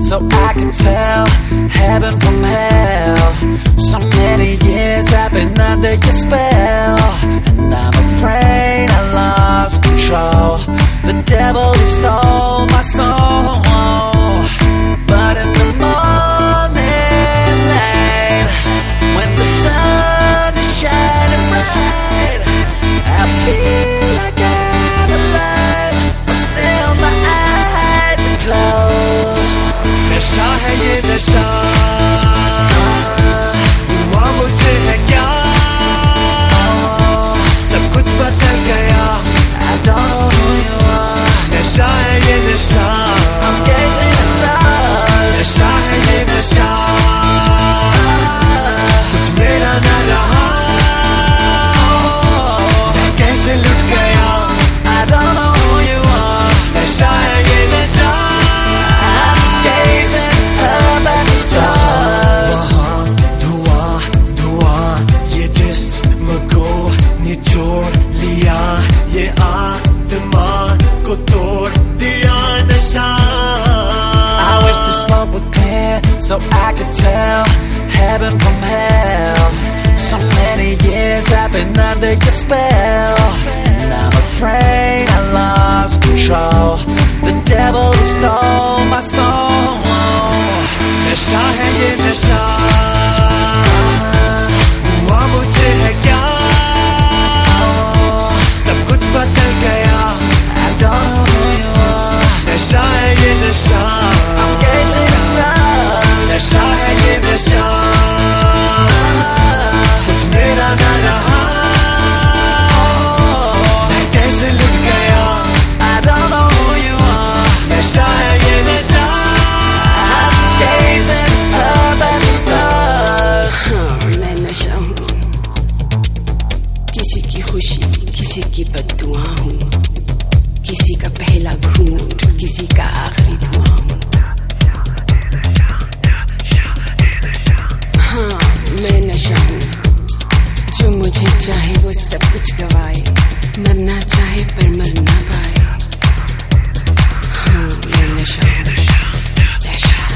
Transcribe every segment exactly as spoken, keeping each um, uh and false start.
so I can tell heaven from hell. So many years I've been under your spell, and I'm afraid I lost control. The devil he stole my soul, but in the morning light, when the sun is shining bright, I feel like I'm alive, but still my eyes are closed. नशा है ये नशा, हुआ मुझे है क्या, सब कुछ बदल गया. I don't know who you are. नशा है ये नशा, I'm gazing at stars. नशा है ये नशा, कुछ मेरा ना रहा, मैं कैसे लुट गया. I don't know who you are. नशा है ये नशा, I'm just gazing up at the stars. धुआं धुआं ये जिस्म को निचोड़ लिया, ये आत्मा को तोड़ दिया. नशा I wish the smoke would clear so I could tell heaven from hell. So many years I've been under your spell, and I'm afraid I lost control. The devil he stole my soul. नशा है ये नशा, हुआ मुझे है क्या, सब कुछ बदल गया. I don't know who you are. नशा है ये नशा, I'm gazing at stars. नशा है ये नशा, कुछ मेरा ना रहा, मैं कैसे लुट गया. I don't know who you are. नशा है ये नशा, I'm just gazing up at the stars. हाँ, मैं नशा हूँ, किसी की खुशी किसी की बद्दुआ हूँ, किसी का पहला घूंट किसी का आखिरी धुआं हूँ. हाँ, मैं नशा हूँ, जो मुझे चाहे वो सब कुछ गवाए, मरना चाहे पर मर ना पाए. हाँ, मैं नशा हूँ, नशा.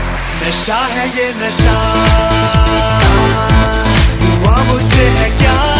नशा है ये नशा, हुआ मुझे है क्या,